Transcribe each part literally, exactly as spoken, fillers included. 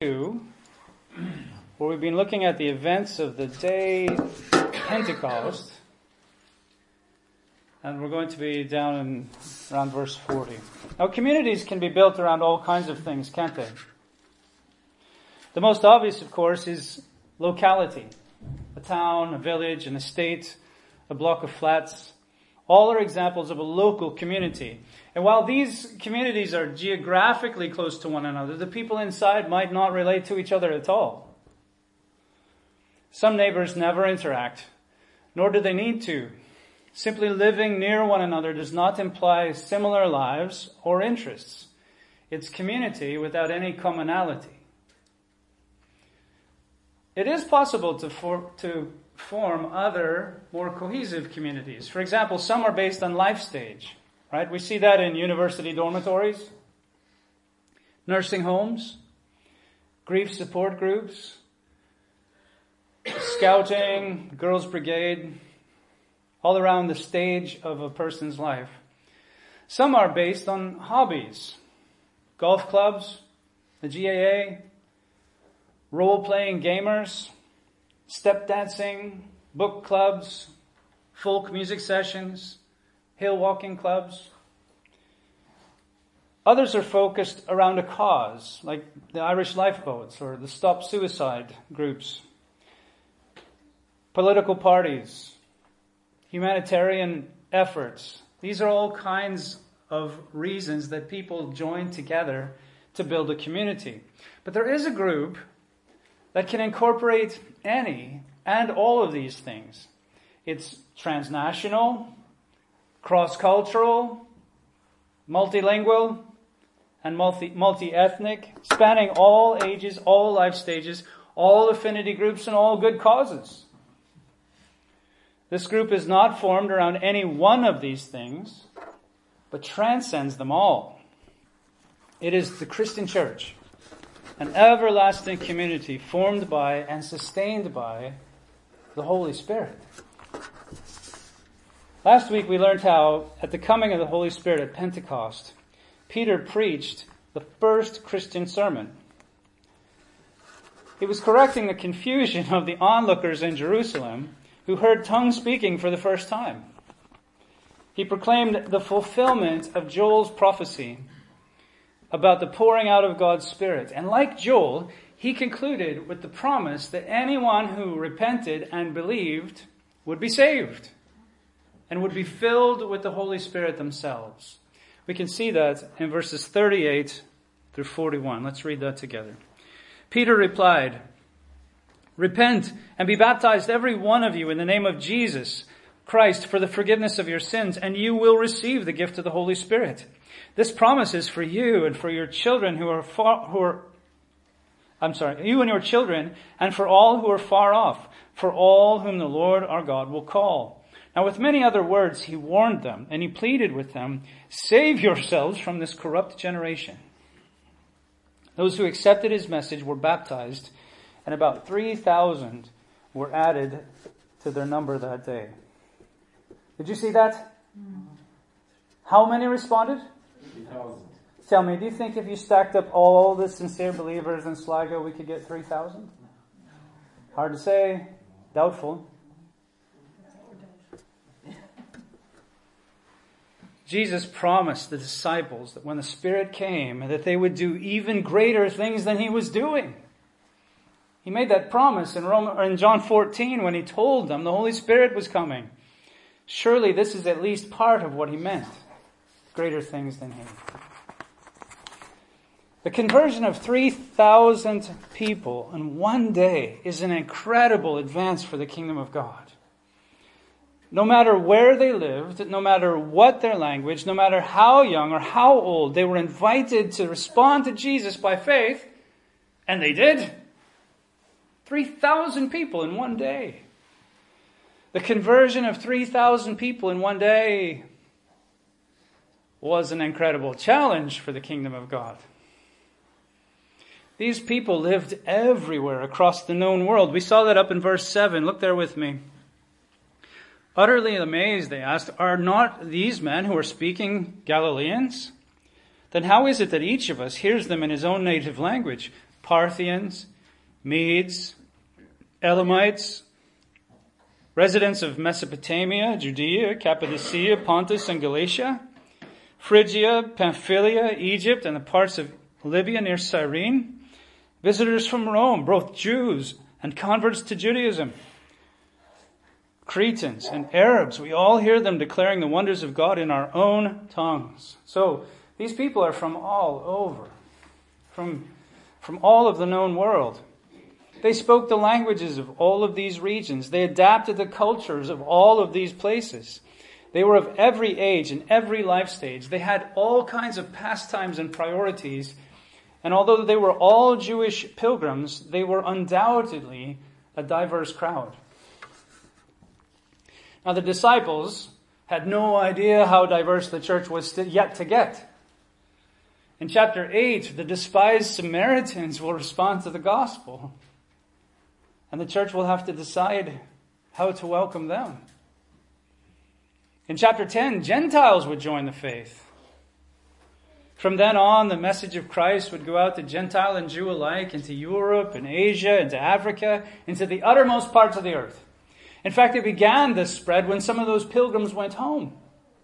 where we've been looking at the events of the day Pentecost, and we're going to be down in around verse forty. Now, communities can be built around all kinds of things, can't they? The most obvious, of course, is locality. A town, a village, an estate, a block of flats. All are examples of a local community. And while these communities are geographically close to one another, the people inside might not relate to each other at all. Some neighbors never interact, nor do they need to. Simply living near one another does not imply similar lives or interests. It's community without any commonality. It is possible to, for, to form other, more cohesive communities. For example, some are based on life stage, right? We see that in university dormitories, nursing homes, grief support groups, scouting, girls' brigade, all around the stage of a person's life. Some are based on hobbies, golf clubs, the G A A, role-playing gamers, step dancing, book clubs, folk music sessions, hill walking clubs. Others are focused around a cause, like the Irish Lifeboats or the Stop Suicide groups, political parties, humanitarian efforts. These are all kinds of reasons that people join together to build a community. But there is a group that can incorporate any and all of these things. It's transnational, cross-cultural, multilingual, and multi, multi-ethnic, spanning all ages, all life stages, all affinity groups, and all good causes. This group is not formed around any one of these things, but transcends them all. It is the Christian church, an everlasting community formed by and sustained by the Holy Spirit. Last week we learned how, at the coming of the Holy Spirit at Pentecost, Peter preached the first Christian sermon. He was correcting the confusion of the onlookers in Jerusalem who heard tongue speaking for the first time. He proclaimed the fulfillment of Joel's prophecy about the pouring out of God's Spirit. And like Joel, he concluded with the promise that anyone who repented and believed would be saved and would be filled with the Holy Spirit themselves. We can see that in verses thirty-eight through forty-one. Let's read that together. Peter replied, "Repent and be baptized every one of you in the name of Jesus Christ for the forgiveness of your sins, and you will receive the gift of the Holy Spirit. This promise is for you and for your children who are far, who are, I'm sorry, you and your children, and for all who are far off, for all whom the Lord our God will call." Now with many other words he warned them, and he pleaded with them, "Save yourselves from this corrupt generation." Those who accepted his message were baptized, and about three thousand were added to their number that day. Did you see that? How many responded? three thousand. Tell me, do you think if you stacked up all the sincere believers in Sligo, we could get three thousand? Hard to say. Doubtful. Jesus promised the disciples that when the Spirit came, that they would do even greater things than he was doing. He made that promise in Rome, or in John fourteen when he told them the Holy Spirit was coming. Surely this is at least part of what he meant. Greater things than he. The conversion of three thousand people in one day is an incredible advance for the kingdom of God. No matter where they lived, no matter what their language, no matter how young or how old, they were invited to respond to Jesus by faith, and they did. three thousand people in one day. The conversion of three thousand people in one day was an incredible challenge for the kingdom of God. These people lived everywhere across the known world. We saw that up in verse seven. Look there with me. Utterly amazed, they asked, "Are not these men who are speaking Galileans? Then how is it that each of us hears them in his own native language? Parthians, Medes, Elamites, residents of Mesopotamia, Judea, Cappadocia, Pontus, and Galatia, Phrygia, Pamphylia, Egypt, and the parts of Libya near Cyrene, visitors from Rome, both Jews and converts to Judaism, Cretans and Arabs. We all hear them declaring the wonders of God in our own tongues. So these people are from all over, from, from all of the known world. They spoke the languages of all of these regions. They adapted the cultures of all of these places. They were of every age and every life stage. They had all kinds of pastimes and priorities. And although they were all Jewish pilgrims, they were undoubtedly a diverse crowd. Now the disciples had no idea how diverse the church was yet to get. In chapter eight, the despised Samaritans will respond to the gospel. And the church will have to decide how to welcome them. In chapter ten, Gentiles would join the faith. From then on, the message of Christ would go out to Gentile and Jew alike, into Europe and Asia, into Africa, into the uttermost parts of the earth. In fact, it began this spread when some of those pilgrims went home.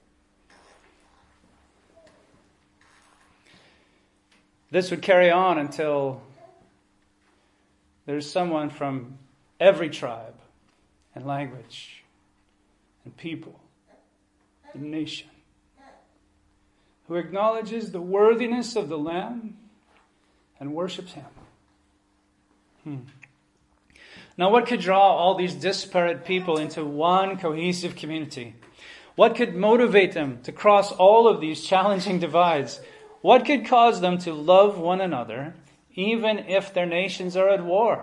This would carry on until there's someone from every tribe and language and people and nation who acknowledges the worthiness of the Lamb and worships Him. Hmm. Now, what could draw all these disparate people into one cohesive community? What could motivate them to cross all of these challenging divides? What could cause them to love one another, even if their nations are at war?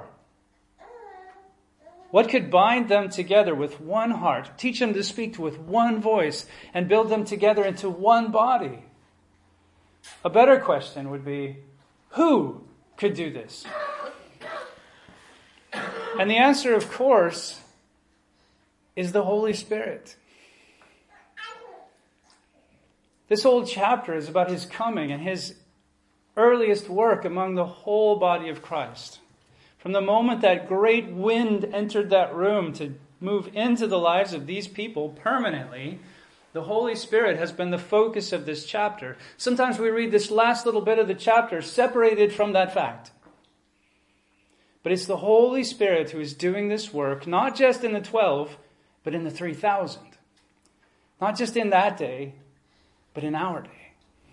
What could bind them together with one heart, teach them to speak with one voice, and build them together into one body? A better question would be, who could do this? And the answer, of course, is the Holy Spirit. This whole chapter is about His coming and His earliest work among the whole body of Christ. From the moment that great wind entered that room to move into the lives of these people permanently, the Holy Spirit has been the focus of this chapter. Sometimes we read this last little bit of the chapter separated from that fact. But it's the Holy Spirit who is doing this work, not just in the twelve, but in the three thousand. Not just in that day, but in our day.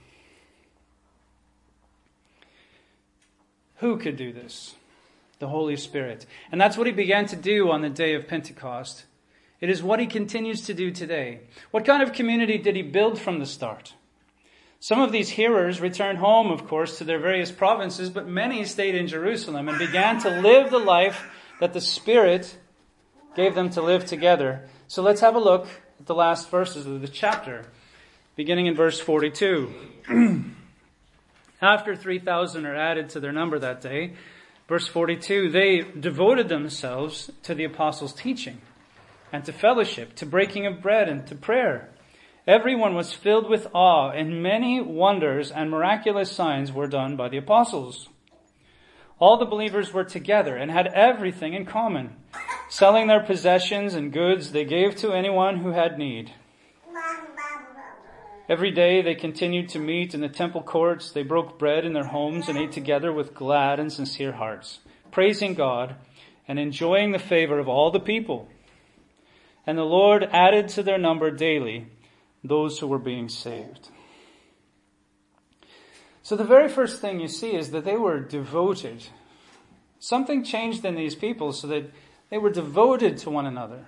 Who could do this? The Holy Spirit. And that's what He began to do on the day of Pentecost. It is what He continues to do today. What kind of community did He build from the start? Some of these hearers returned home, of course, to their various provinces, but many stayed in Jerusalem and began to live the life that the Spirit gave them to live together. So let's have a look at the last verses of the chapter, beginning in verse forty-two. After three thousand are added to their number that day, verse forty-two, they devoted themselves to the apostles' teaching and to fellowship, to breaking of bread and to prayer. Everyone was filled with awe, and many wonders and miraculous signs were done by the apostles. All the believers were together and had everything in common. Selling their possessions and goods, they gave to anyone who had need. Every day they continued to meet in the temple courts. They broke bread in their homes and ate together with glad and sincere hearts, praising God and enjoying the favor of all the people. And the Lord added to their number daily those who were being saved. So the very first thing you see is that they were devoted. Something changed in these people so that they were devoted to one another.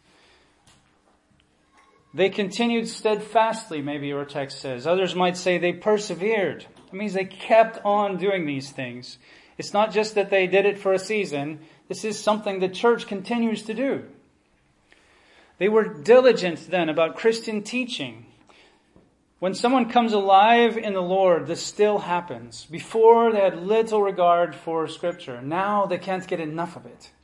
They continued steadfastly, maybe your text says. Others might say they persevered. It means they kept on doing these things. It's not just that they did it for a season. This is something the church continues to do. They were diligent then about Christian teaching. When someone comes alive in the Lord, this still happens. Before, they had little regard for Scripture. Now they can't get enough of it.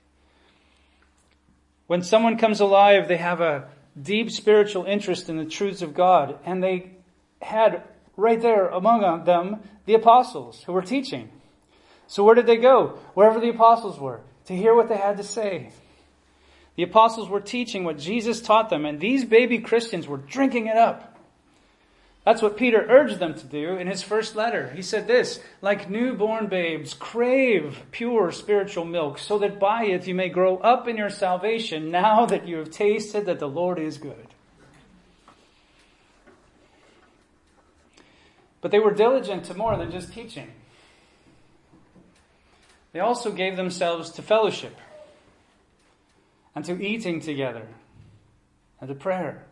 When someone comes alive, they have a deep spiritual interest in the truths of God. And they had right there among them the apostles who were teaching. So where did they go? Wherever the apostles were, to hear what they had to say. The apostles were teaching what Jesus taught them, and these baby Christians were drinking it up. That's what Peter urged them to do in his first letter. He said this, like newborn babes, crave pure spiritual milk, so that by it you may grow up in your salvation, now that you have tasted that the Lord is good. But they were diligent to more than just teaching. They also gave themselves to fellowship, and to eating together, and to prayer.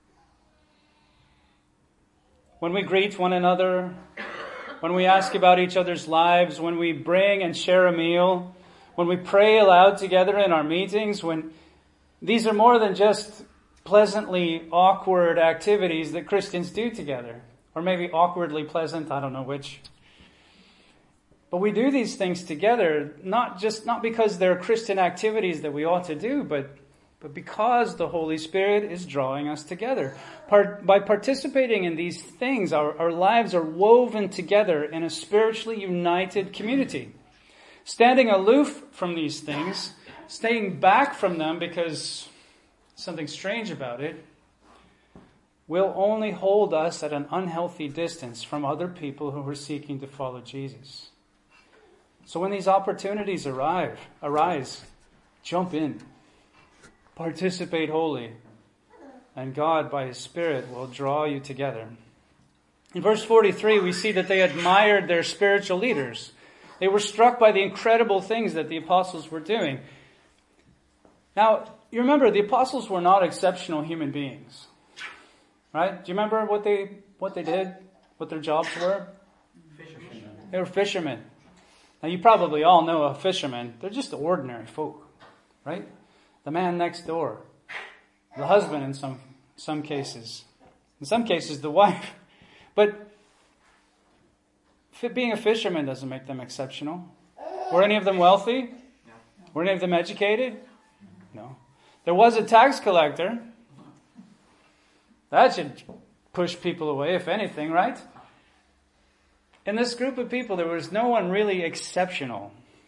When we greet one another, when we ask about each other's lives, when we bring and share a meal, when we pray aloud together in our meetings, when these are more than just pleasantly awkward activities that Christians do together, or maybe awkwardly pleasant, I don't know which. But we do these things together, not just not because they're Christian activities that we ought to do, but but because the Holy Spirit is drawing us together. Part, by participating in these things, our, our lives are woven together in a spiritually united community. Standing aloof from these things, staying back from them because something strange about it, will only hold us at an unhealthy distance from other people who are seeking to follow Jesus. So when these opportunities arrive, arise, jump in. Participate wholly, and God, by His Spirit, will draw you together. In verse forty-three, we see that they admired their spiritual leaders. They were struck by the incredible things that the apostles were doing. Now, you remember, the apostles were not exceptional human beings. Right? Do you remember what they what they did? What their jobs were? Fishermen. They were fishermen. Now, you probably all know a fisherman. They're just ordinary folk, right? The man next door, the husband in some some cases, in some cases the wife. But being a fisherman doesn't make them exceptional. Were any of them wealthy? Were any of them educated? No. There was a tax collector. That should push people away, if anything, right? In this group of people, there was no one really exceptional.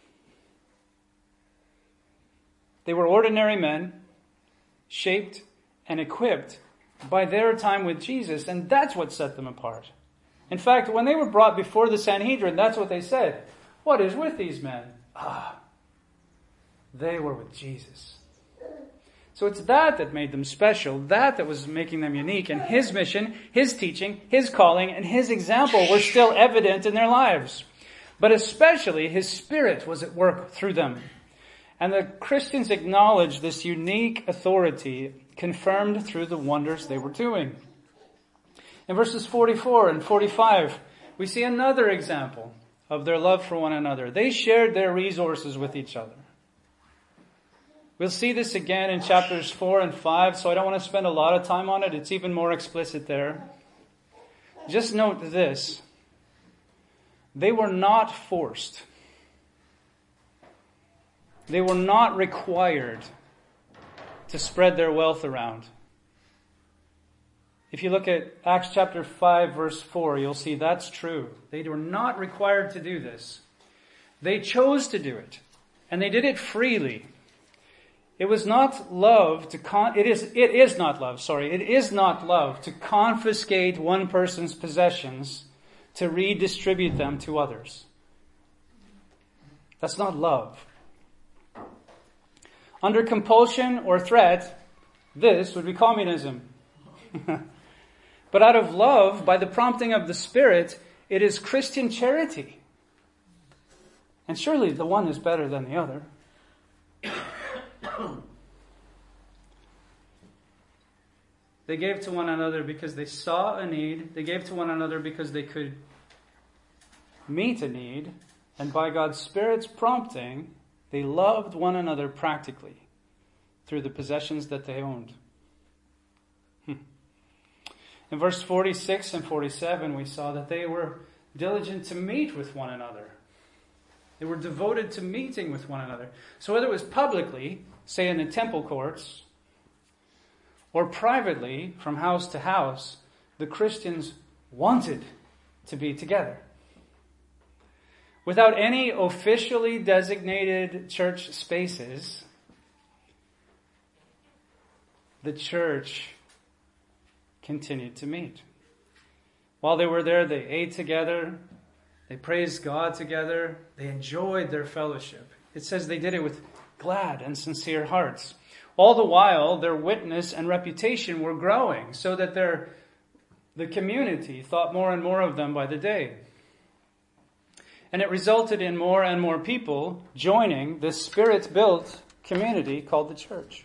They were ordinary men, shaped and equipped by their time with Jesus, and that's what set them apart. In fact, when they were brought before the Sanhedrin, that's what they said. What is with these men? Ah, they were with Jesus. So it's that that made them special, that that was making them unique, and His mission, His teaching, His calling, and His example were still evident in their lives. But especially His Spirit was at work through them. And the Christians acknowledged this unique authority confirmed through the wonders they were doing. In verses forty-four and forty-five, we see another example of their love for one another. They shared their resources with each other. We'll see this again in chapters four and five, so I don't want to spend a lot of time on it. It's even more explicit there. Just note this. They were not forced. They were not required to spread their wealth around. If you look at Acts chapter five, verse four, you'll see that's true. They were not required to do this. They chose to do it, and they did it freely. It was not love to con- it is it is not love, sorry. It is not love to confiscate one person's possessions to redistribute them to others. That's not love. Under compulsion or threat, this would be communism. But out of love, by the prompting of the Spirit, it is Christian charity. And surely the one is better than the other. They gave to one another because they saw a need. They gave to one another because they could meet a need. And by God's Spirit's prompting, they loved one another practically through the possessions that they owned. In verse forty-six and forty-seven, we saw that they were diligent to meet with one another. They were devoted to meeting with one another. So whether it was publicly, say in the temple courts, or privately from house to house, the Christians wanted to be together. Without any officially designated church spaces, the church continued to meet. While they were there, they ate together, they praised God together, they enjoyed their fellowship. It says they did it with glad and sincere hearts. All the while, their witness and reputation were growing, so that their, the community thought more and more of them by the day. And it resulted in more and more people joining this Spirit-built community called the church.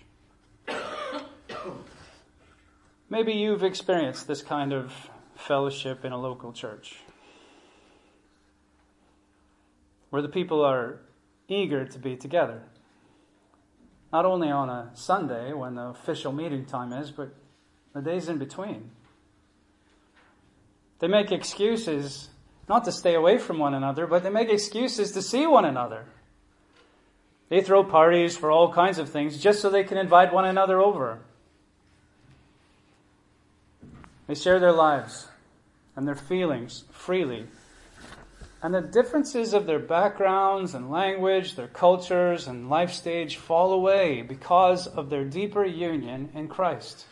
Maybe you've experienced this kind of fellowship in a local church, where the people are eager to be together. Not only on a Sunday when the official meeting time is, but the days in between. They make excuses not to stay away from one another, but they make excuses to see one another. They throw parties for all kinds of things just so they can invite one another over. They share their lives and their feelings freely. And the differences of their backgrounds and language, their cultures and life stage fall away because of their deeper union in Christ.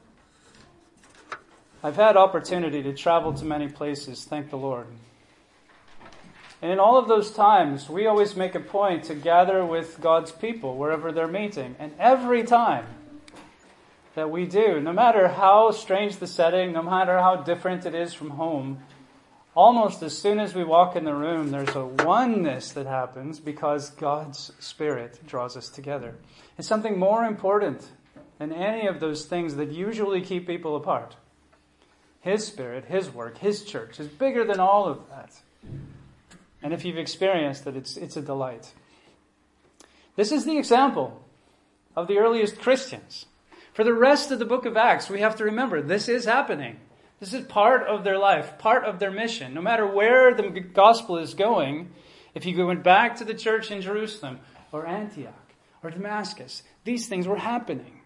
I've had opportunity to travel to many places, thank the Lord. And in all of those times, we always make a point to gather with God's people wherever they're meeting. And every time that we do, no matter how strange the setting, no matter how different it is from home, almost as soon as we walk in the room, there's a oneness that happens because God's Spirit draws us together. It's something more important than any of those things that usually keep people apart. His Spirit, His work, His church is bigger than all of that. And if you've experienced it, it's, it's a delight. This is the example of the earliest Christians. For the rest of the book of Acts, we have to remember this is happening. This is part of their life, part of their mission. No matter where the gospel is going, if you went back to the church in Jerusalem or Antioch or Damascus, these things were happening.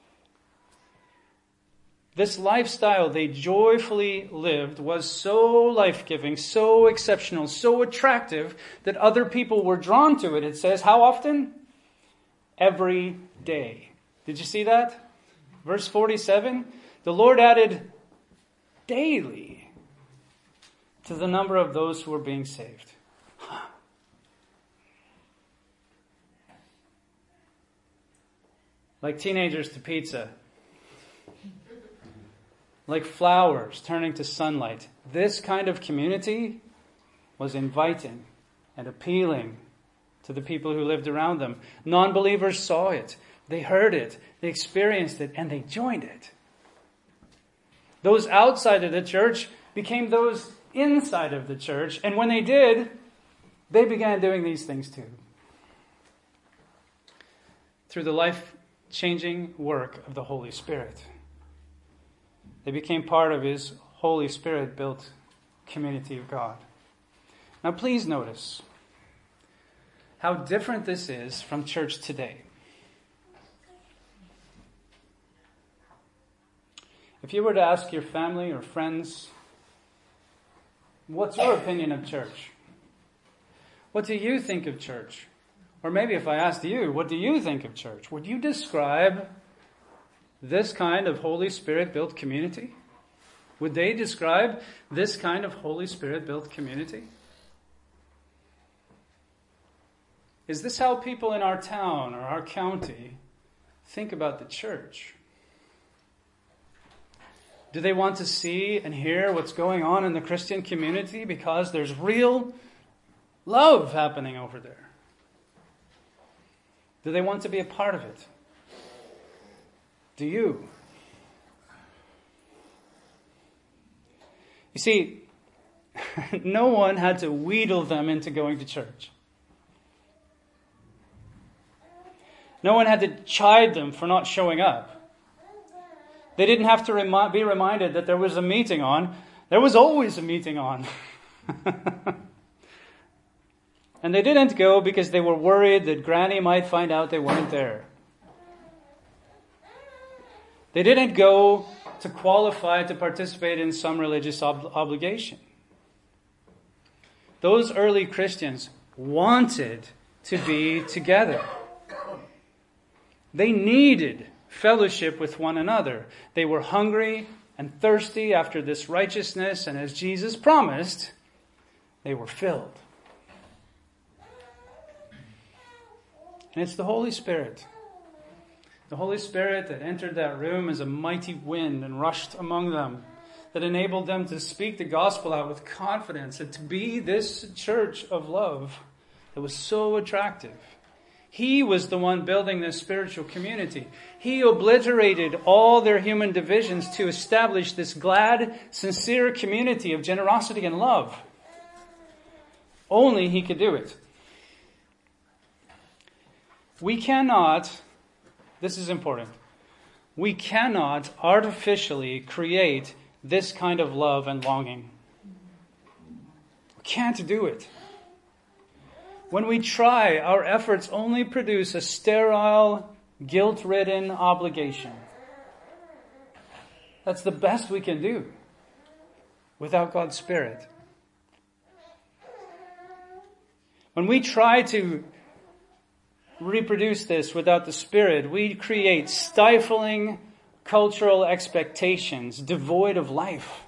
This lifestyle they joyfully lived was so life-giving, so exceptional, so attractive that other people were drawn to it. It says, how often? Every day. Did you see that? Verse forty-seven, the Lord added daily to the number of those who were being saved. Like teenagers to pizza. Like flowers turning to sunlight. This kind of community was inviting and appealing to the people who lived around them. Non-believers saw it. They heard it. They experienced it. And they joined it. Those outside of the church became those inside of the church. And when they did, they began doing these things too. Through the life-changing work of the Holy Spirit. They became part of His Holy Spirit-built community of God. Now please notice how different this is from church today. If you were to ask your family or friends, what's your opinion of church? What do you think of church? Or maybe if I asked you, what do you think of church? Would you describe this kind of Holy Spirit-built community? Would they describe this kind of Holy Spirit-built community? Is this how people in our town or our county think about the church? Do they want to see and hear what's going on in the Christian community because there's real love happening over there? Do they want to be a part of it? Do you? You see, no one had to wheedle them into going to church. No one had to chide them for not showing up. They didn't have to remi- be reminded that there was a meeting on. There was always a meeting on. And they didn't go because they were worried that Granny might find out they weren't there. They didn't go to qualify to participate in some religious ob- obligation. Those early Christians wanted to be together. They needed fellowship with one another. They were hungry and thirsty after this righteousness, and as Jesus promised, they were filled. And it's the Holy Spirit. The Holy Spirit that entered that room as a mighty wind and rushed among them, that enabled them to speak the gospel out with confidence and to be this church of love that was so attractive. He was the one building this spiritual community. He obliterated all their human divisions to establish this glad, sincere community of generosity and love. Only He could do it. We cannot, this is important, we cannot artificially create this kind of love and longing. We can't do it. When we try, our efforts only produce a sterile, guilt-ridden obligation. That's the best we can do without God's Spirit. When we try to reproduce this without the Spirit, we create stifling cultural expectations devoid of life.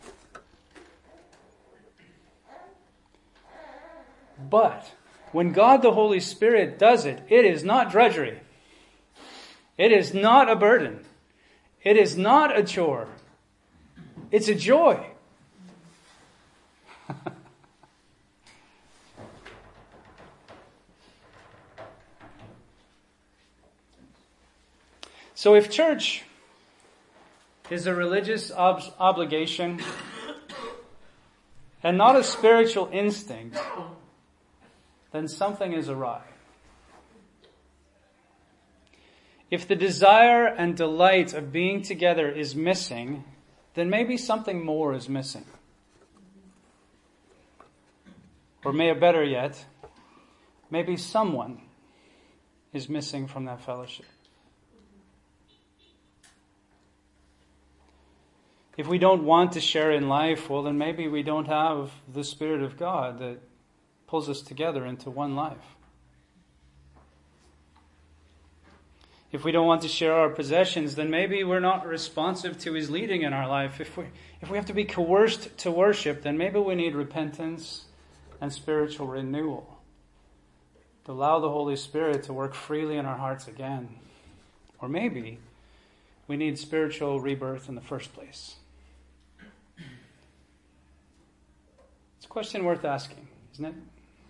But when God the Holy Spirit does it, it is not drudgery. It is not a burden. It is not a chore. It's a joy. So if church is a religious ob- obligation and not a spiritual instinct, then something is awry. If the desire and delight of being together is missing, then maybe something more is missing. Or may better yet, maybe someone is missing from that fellowship. If we don't want to share in life, well, then maybe we don't have the Spirit of God that pulls us together into one life. If we don't want to share our possessions, then maybe we're not responsive to His leading in our life. If we, if we have to be coerced to worship, then maybe we need repentance and spiritual renewal to allow the Holy Spirit to work freely in our hearts again. Or maybe we need spiritual rebirth in the first place. It's a question worth asking, isn't it?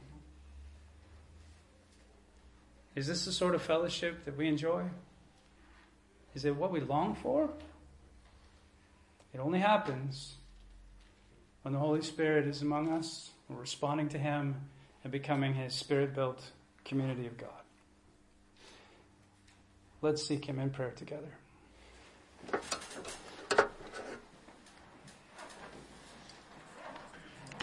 Is this the sort of fellowship that we enjoy? Is it what we long for? It only happens when the Holy Spirit is among us, we're responding to Him and becoming His Spirit-built community of God. Let's seek Him in prayer together.